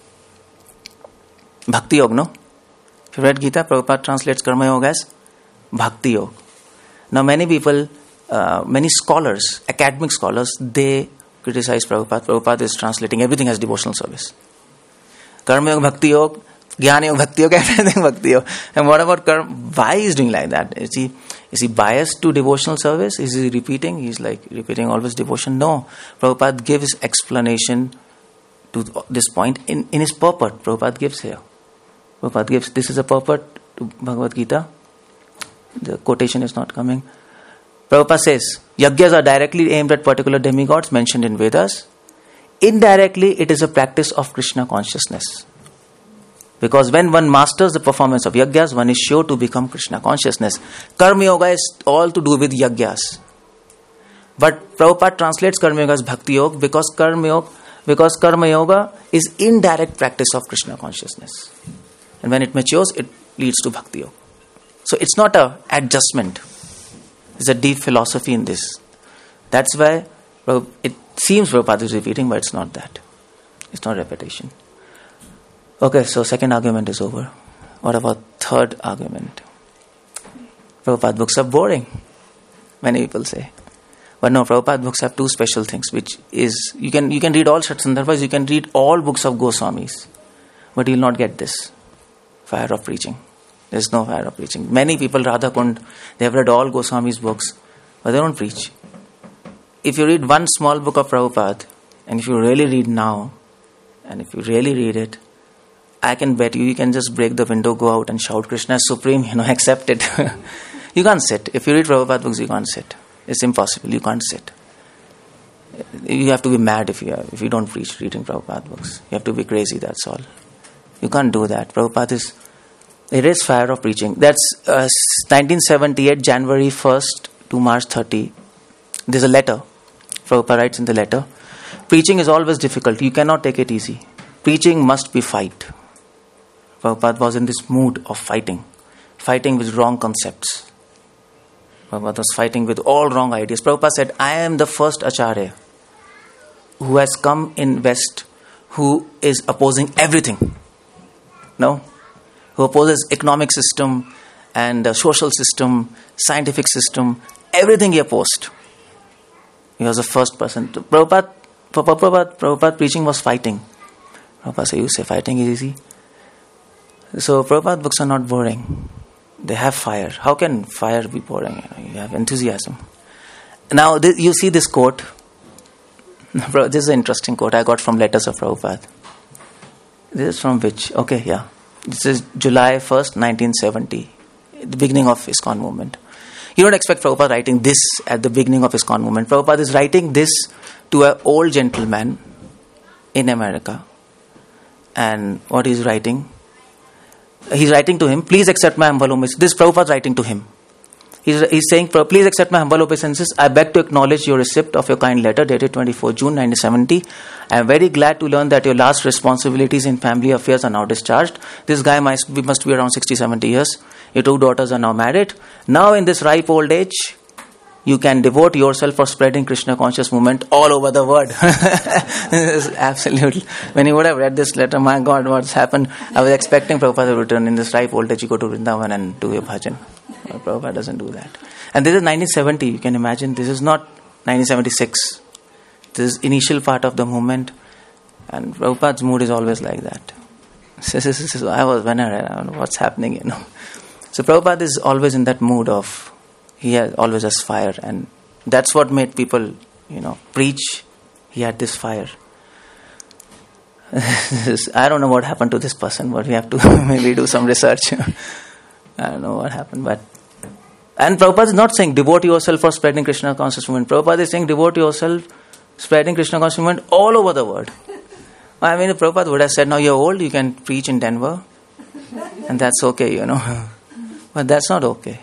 Bhakti Yoga, no? If you read Gita, Prabhupada translates Karma Yoga as Bhakti Yoga. Now, many people, many scholars, academic scholars, they criticize Prabhupada. Prabhupada is translating everything as devotional service. Karma Yoga, Bhakti Yoga, Jnana Yoga, Bhakti Yoga, everything Bhakti Yoga. And what about Karma? Why is doing like that? Is he biased to devotional service? Is he repeating? He's like repeating always devotion? No. Prabhupada gives explanation to this point in his purport. Prabhupada gives here. Prabhupada gives, this is a purport to Bhagavad Gita. The quotation is not coming. Prabhupada says, Yagyas are directly aimed at particular demigods mentioned in Vedas. Indirectly, it is a practice of Krishna consciousness. Because when one masters the performance of Yagyas, one is sure to become Krishna consciousness. Karma Yoga is all to do with Yagyas. But Prabhupada translates Karma Yoga as Bhakti Yoga because Karma Yoga is indirect practice of Krishna consciousness. And when it matures, it leads to Bhakti Yoga. So it's not an adjustment. There's a deep philosophy in this. That's why it seems Prabhupada is repeating, but it's not that. It's not repetition. Okay, so second argument is over. What about third argument? Prabhupada books are boring, many people say. But no, Prabhupada books have two special things, which is, you can read all Shat Sandarbhas, you can read all books of Goswamis, but you will not get this fire of preaching. There's no fire of preaching. Many people, Radha Kund, they have read all Goswami's books, but they don't preach. If you read one small book of Prabhupada, and if you really read now, and if you really read it, I can bet you can just break the window, go out and shout, Krishna is supreme, accept it. You can't sit. If you read Prabhupada books, you can't sit. It's impossible. You can't sit. You have to be mad if you don't preach reading Prabhupada books. You have to be crazy, that's all. You can't do that. Prabhupada it is fire of preaching. That's 1978, January 1st to March 30. There's a letter. Prabhupada writes in the letter, preaching is always difficult. You cannot take it easy. Preaching must be fight. Prabhupada was in this mood of fighting with wrong concepts. Prabhupada was fighting with all wrong ideas. Prabhupada said, I am the first Acharya who has come in West who is opposing everything. No? Who opposes economic system and social system, scientific system, everything he opposed. He was the first person. Prabhupada preaching was fighting. Prabhupada said, you say fighting is easy? So Prabhupada books are not boring. They have fire. How can fire be boring? You have enthusiasm. Now you see this quote. This is an interesting quote I got from Letters of Prabhupada. This is from which? Okay, yeah. This is July 1st, 1970. The beginning of ISKCON movement. You don't expect Prabhupada writing this at the beginning of ISKCON movement. Prabhupada is writing this to an old gentleman in America. And what he's writing? He's writing to him, please accept my humble obeisances. This Prabhupada writing to him. He's saying, please accept my humble obeisances. I beg to acknowledge your receipt of your kind letter dated 24 June 1970. I am very glad to learn that your last responsibilities in family affairs are now discharged. This guy must be around 60-70 years. Your 2 daughters are now married. Now in this ripe old age, you can devote yourself for spreading Krishna conscious movement all over the world. Absolutely. When you would have read this letter, my God, what's happened? I was expecting Prabhupada to return in this ripe old age. You go to Vrindavan and do your bhajan. Prabhupada doesn't do that. And this is 1970. You can imagine. This is not 1976. This is initial part of the movement. And Prabhupada's mood is always like that. I don't know what's happening, So Prabhupada is always in that mood of, he always has fire, and that's what made people, preach. He had this fire. I don't know what happened to this person, but we have to maybe do some research. I don't know what happened, and Prabhupada is not saying devote yourself for spreading Krishna conscious movement. Prabhupada is saying devote yourself spreading Krishna conscious movement all over the world. I mean, if Prabhupada would have said, now you're old, you can preach in Denver, and that's okay, But that's not okay.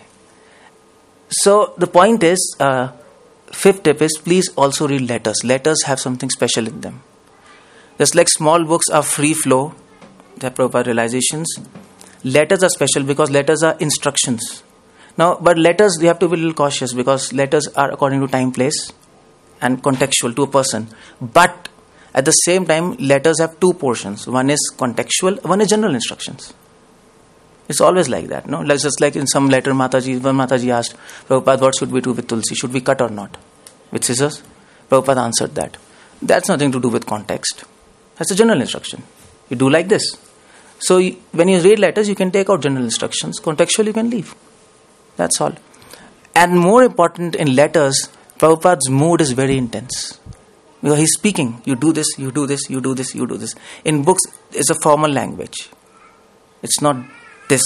So the point is, 5th tip is, please also read letters. Letters have something special in them. Just like small books are free flow, they have Prabhupada realizations. Letters are special because letters are instructions. Now, but letters, you have to be a little cautious because letters are according to time, place and contextual to a person. But at the same time, letters have 2 portions. One is contextual, one is general instructions. It's always like that, no? Just like in some letter, when Mataji asked, Prabhupada, what should we do with Tulsi? Should we cut or not? With scissors? Prabhupada answered that. That's nothing to do with context. That's a general instruction. You do like this. So when you read letters, you can take out general instructions. Contextual, you can leave. That's all. And more important, in letters, Prabhupada's mood is very intense. Because he's speaking. You do this, you do this, you do this, you do this. In books, it's a formal language. It's not this.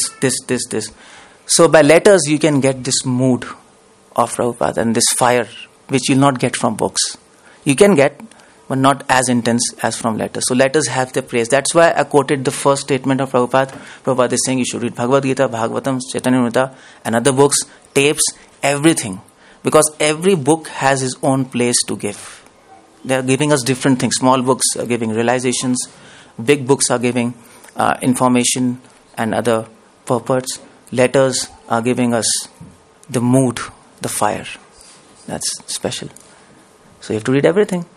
So by letters, you can get this mood of Prabhupada and this fire, which you'll not get from books. You can get, but not as intense as from letters. So letters have their praise. That's why I quoted the first statement of Prabhupada. Prabhupada is saying you should read Bhagavad Gita, Bhagavatam, Chaitanya Amrita, and other books, tapes, everything. Because every book has its own place to give. They are giving us different things. Small books are giving realizations. Big books are giving information and other purports. Letters are giving us the mood, the fire. That's special. So you have to read everything.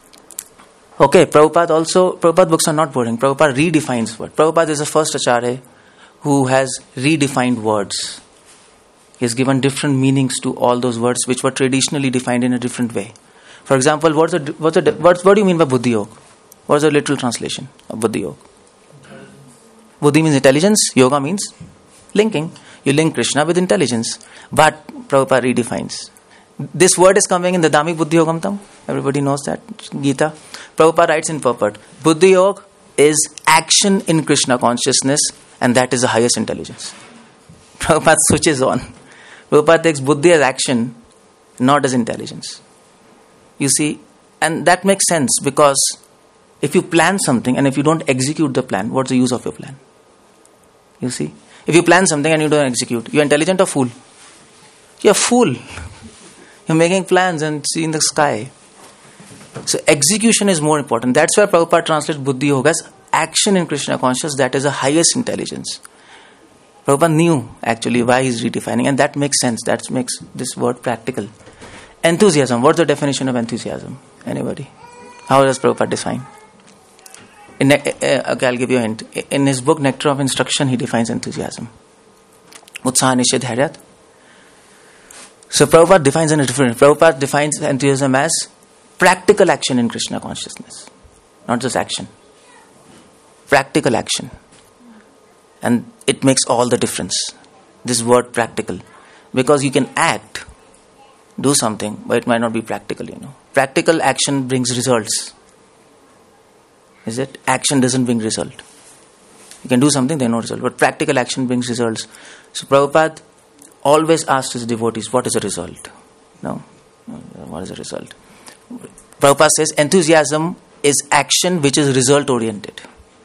Okay, Prabhupada books are not boring. Prabhupada redefines words. Prabhupada is the first Acharya who has redefined words. He has given different meanings to all those words which were traditionally defined in a different way. For example, what do you mean by Buddhi Yoga? What's the literal translation of Buddhi Yoga? Buddhi means intelligence. Yoga means Linking. You link Krishna with intelligence. But Prabhupada redefines. This word is coming in the Dhammi Buddhi Yogamtam. Everybody knows that. Gita. Prabhupada writes in purport. Buddhi Yoga is action in Krishna consciousness, and that is the highest intelligence. Prabhupada switches on. Prabhupada takes Buddhi as action, not as intelligence. You see, and that makes sense, because if you plan something and if you don't execute the plan, what's the use of your plan? You see, if you plan something and you don't execute, you're intelligent or fool? You're a fool. You're making plans and seeing the sky. So execution is more important. That's why Prabhupada translates Buddhi Yoga as action in Krishna consciousness. That is the highest intelligence. Prabhupada knew actually why he's redefining, and that makes sense. That makes this word practical. Enthusiasm. What's the definition of enthusiasm? Anybody? How does Prabhupada define? Okay, I'll give you a hint. In his book Nectar of Instruction, he defines enthusiasm. Utsaha Nishchay Dhairyat. So Prabhupada defines in a different. Prabhupada defines enthusiasm as practical action in Krishna consciousness, not just action. Practical action, and it makes all the difference. This word practical, because you can act, do something, but it might not be practical. Practical action brings results. Is it? Action doesn't bring result. You can do something, there's no result, but practical action brings results. So Prabhupada always asked his devotees, what is the result? No? What is the result? Prabhupada says, enthusiasm is action which is result oriented.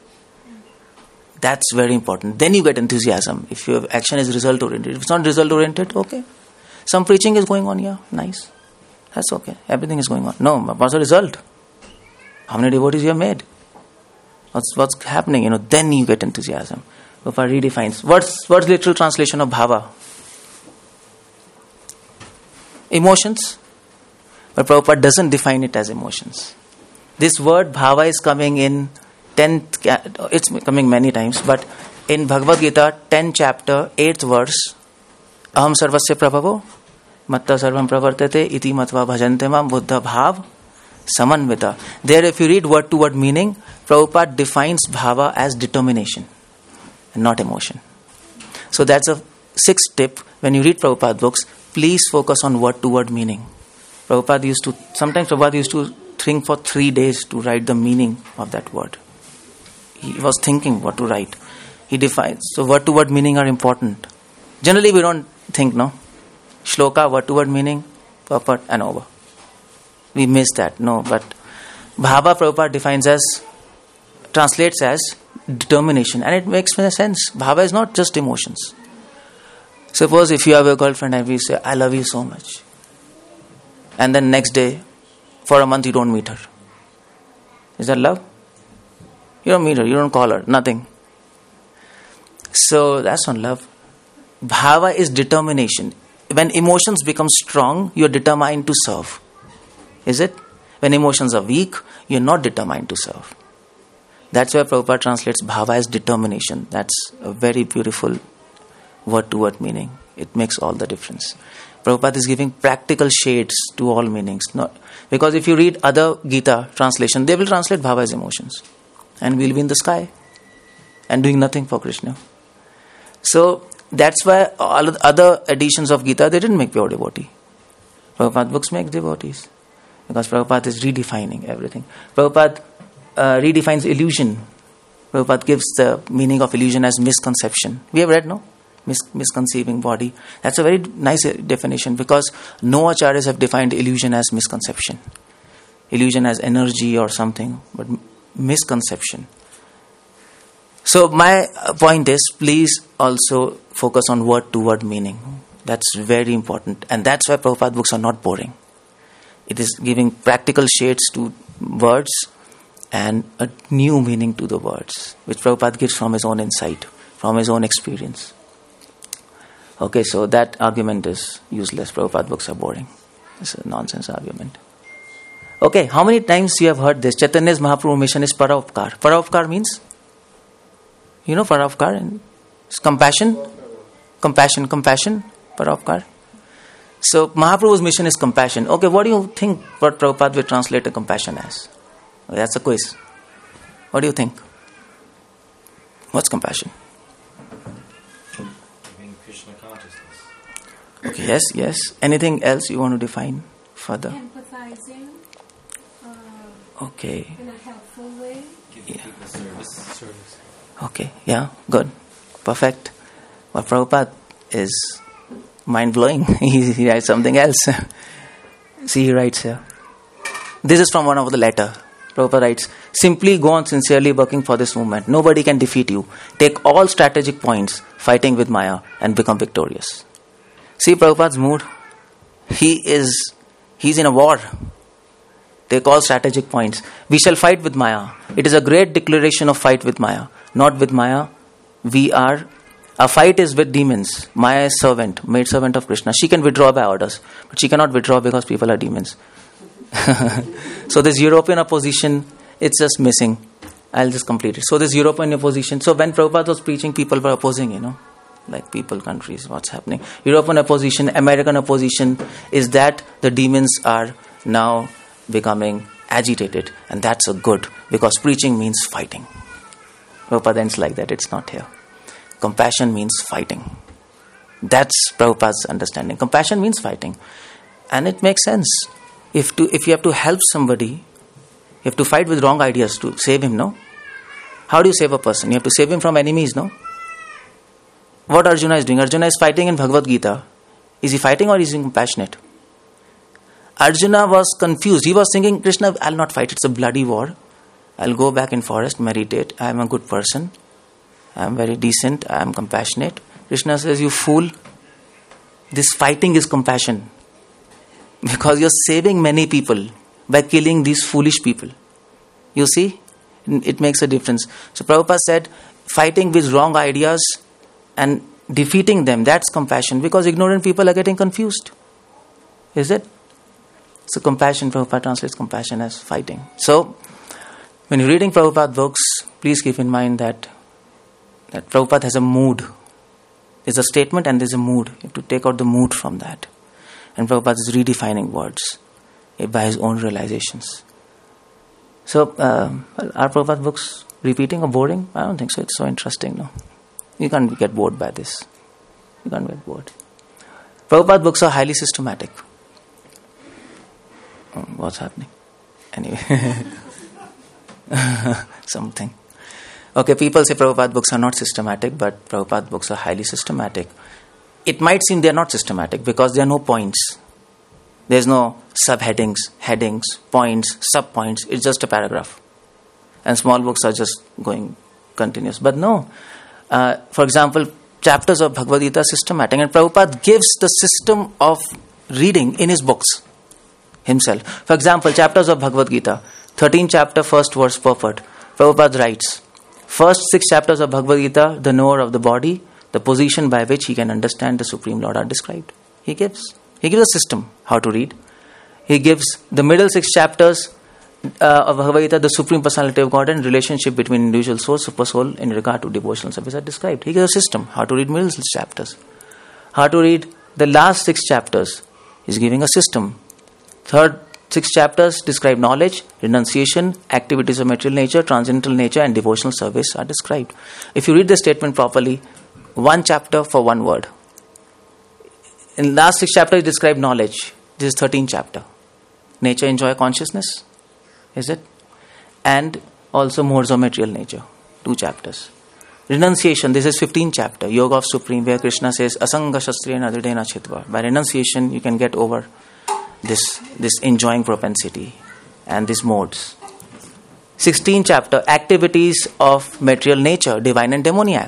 That's very important. Then you get enthusiasm. If your action is result oriented. If it's not result oriented, okay. Some preaching is going on, yeah, nice. That's okay. Everything is going on. No, what's the result? How many devotees you have made? What's happening? Then you get enthusiasm. Prabhupada redefines. What's literal translation of bhava? Emotions. But Prabhupada doesn't define it as emotions. This word bhava is coming in 10th, it's coming many times, but in Bhagavad Gita, 10th chapter, 8th verse, aham sarvasya prabhavo, matta sarvam pravartate, iti matva bhajante mam buddha bhav samanvita. There, if you read word to word meaning, Prabhupada defines bhava as determination and not emotion. So that's a sixth tip. When you read Prabhupada books, please focus on word to word meaning. Sometimes Prabhupada used to think for 3 days to write the meaning of that word. He was thinking what to write. He defines. So word to word meaning are important. Generally we don't think, no? Shloka, word to word meaning, purport and over. We miss that, no. But bhava Prabhupada translates as determination, and it makes sense. Bhava is not just emotions. Suppose if you have a girlfriend and you say, I love you so much. And then next day, for a month you don't meet her. Is that love? You don't meet her, you don't call her, nothing. So that's not love. Bhava is determination. When emotions become strong, you're determined to serve. Is it? When emotions are weak, you're not determined to serve. That's why Prabhupada translates bhava as determination. That's a very beautiful word to word meaning. It makes all the difference. Prabhupada is giving practical shades to all meanings. Because if you read other Gita translation, they will translate bhava as emotions. And we'll be in the sky and doing nothing for Krishna. So that's why all other editions of Gita, they didn't make pure devotee. Prabhupada books make devotees. Because Prabhupada is redefining everything. Prabhupada redefines illusion. Prabhupada gives the meaning of illusion as misconception. We have read, no? Misconceiving body. That's a very nice definition, because no acharyas have defined illusion as misconception. Illusion as energy or something, but misconception. So my point is, please also focus on word to word meaning. That's very important, and that's why Prabhupada books are not boring. It is giving practical shades to words and a new meaning to the words, which Prabhupada gives from his own insight, from his own experience. Okay, so that argument is useless. Prabhupada books are boring. It's a nonsense argument. Okay, how many times you have heard this? Chaitanya's Mahaprabhu mission is Paropkar. Paropkar means? You know Paropkar? It's compassion. Compassion. Paropkar. So Mahaprabhu's mission is compassion. Okay, what do you think what Prabhupada will translate a compassion as? Okay, that's a quiz. What do you think? What's compassion? Okay, yes. Anything else you want to define further? Empathizing Okay. in a helpful way. Yeah. People service. Okay, yeah, good. Perfect. Well, Prabhupada is mind-blowing. He writes something else. See, he writes here. This is from one of the letter. Prabhupada writes, simply go on sincerely working for this movement. Nobody can defeat you. Take all strategic points, fighting with Maya, and become victorious. See Prabhupada's mood? He's in a war. Take all strategic points. We shall fight with Maya. It is a great declaration of fight with Maya. Not with Maya. Our fight is with demons. Maya is servant, maid servant of Krishna. She can withdraw by orders, but she cannot withdraw because people are demons. So this European opposition, it's just missing. I'll just complete it. So this European opposition, so when Prabhupada was preaching, people were opposing, like people, countries, what's happening. European opposition, American opposition is that the demons are now becoming agitated, and that's a good, because preaching means fighting. Prabhupada ends like that, it's not here. Compassion means fighting. That's Prabhupada's understanding. Compassion means fighting. And it makes sense. If you have to help somebody, you have to fight with wrong ideas to save him, no? How do you save a person? You have to save him from enemies, no? What Arjuna is doing? Arjuna is fighting in Bhagavad Gita. Is he fighting or is he compassionate? Arjuna was confused. He was thinking, Krishna, I'll not fight. It's a bloody war. I'll go back in forest, meditate. I am a good person. I am very decent. I am compassionate. Krishna says, you fool. This fighting is compassion. Because you're saving many people by killing these foolish people. You see? It makes a difference. So Prabhupada said, fighting with wrong ideas and defeating them, that's compassion. Because ignorant people are getting confused. Is it? So compassion, Prabhupada translates compassion as fighting. So, when you're reading Prabhupada books, please keep in mind that Prabhupada has a mood. There's a statement and there's a mood. You have to take out the mood from that. And Prabhupada is redefining words by his own realizations. So, are Prabhupada books repeating or boring? I don't think so. It's so interesting, no? You can't get bored by this. You can't get bored. Prabhupada books are highly systematic. What's happening? Anyway. Something. Okay, people say Prabhupada books are not systematic, but Prabhupada books are highly systematic. It might seem they are not systematic because there are no points. There's no subheadings, headings, points, subpoints. It's just a paragraph. And small books are just going continuous. But no. For example, chapters of Bhagavad Gita are systematic. And Prabhupada gives the system of reading in his books himself. For example, chapters of Bhagavad Gita, 13th chapter, first verse, purport. Prabhupada writes, first 6 chapters of Bhagavad Gita, the knower of the body, the position by which he can understand the Supreme Lord are described. He gives a system how to read. He gives the middle 6 chapters of Bhagavad Gita, the Supreme Personality of God and relationship between individual soul, super soul in regard to devotional service are described. He gives a system how to read middle 6 chapters. How to read the last 6 chapters. He's giving a system. Third 6 chapters describe knowledge, renunciation, activities of material nature, transcendental nature and devotional service are described. If you read the statement properly, 1 chapter for 1 word. In the last 6 chapters, it describes knowledge. This is 13th chapter. Nature, enjoy consciousness. Is it? And also modes of material nature. 2 chapters. Renunciation, this is 15th chapter. Yoga of Supreme, where Krishna says, Asanga shastrena dridena chitva. By renunciation, you can get over this enjoying propensity and these modes. 16th chapter, activities of material nature, divine and demoniac.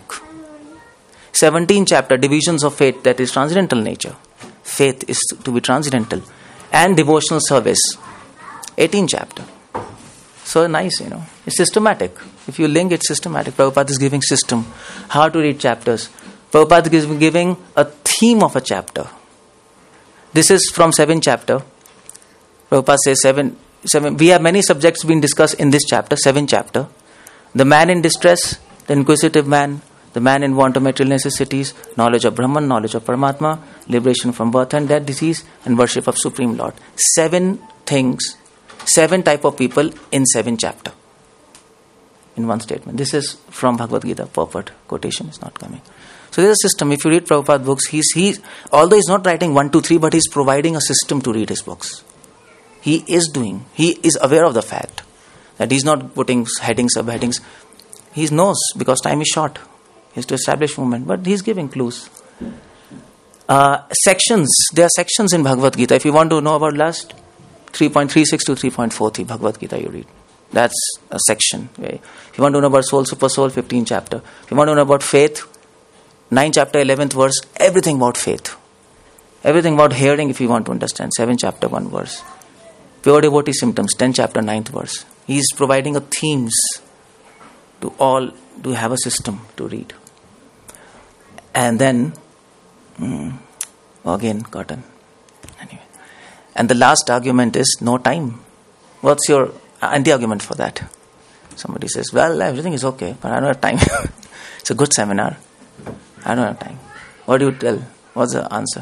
17th chapter, divisions of faith, that is transcendental nature. Faith is to be transcendental. And devotional service. 18th chapter. So nice, It's systematic. If you link, it's systematic. Prabhupada is giving system. How to read chapters. Prabhupada is giving a theme of a chapter. This is from 7th chapter. Prabhupada says 7. We have many subjects being discussed in this chapter, 7th chapter. The man in distress, the inquisitive man, the man in want of material necessities, knowledge of Brahman, knowledge of Paramatma, liberation from birth and death, disease, and worship of Supreme Lord. 7 things, 7 type of people in 7th chapter. In one statement. This is from Bhagavad Gita, purport. Quotation is not coming. So there's a system. If you read Prabhupada books, although he's not writing 1, 2, 3, but he's providing a system to read his books. He is aware of the fact that he's not putting headings, subheadings. He knows because time is short. He has to establish movement, but he's giving clues. Sections. There are sections in Bhagavad Gita. If you want to know about last 3.36 to 3.43 Bhagavad Gita, you read. That's a section. Right? If you want to know about soul, super soul, 15 chapter. If you want to know about faith, 9 chapter, 11th verse, everything about faith. Everything about hearing, if you want to understand, 7 chapter, 1 verse. Pure devotee symptoms, 10 chapter, 9th verse. He is providing a themes to have a system to read. And then, again, cotton. Anyway. And the last argument is no time. What's your anti-argument for that? Somebody says, well, everything is okay, but I don't have time. It's a good seminar. I don't have time. What do you tell? What's the answer?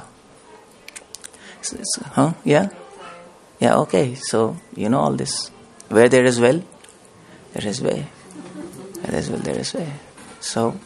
Yeah? Yeah, okay. So, you know all this. Where there is will, there is way. Where there is will, there is way. So,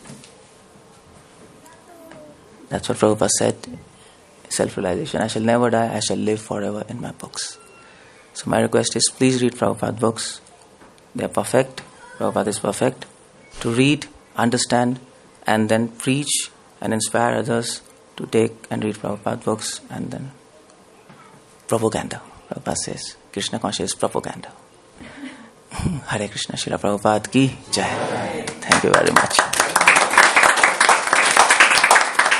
that's what Prabhupada said. Self-realization. I shall never die. I shall live forever in my books. So my request is, please read Prabhupada books. They are perfect. Prabhupada is perfect. To read, understand, and then preach and inspire others to take and read Prabhupada books, and then propaganda. Prabhupada says, Krishna conscious propaganda. Hare Krishna, Srila Prabhupada ki Jai. Thank you very much.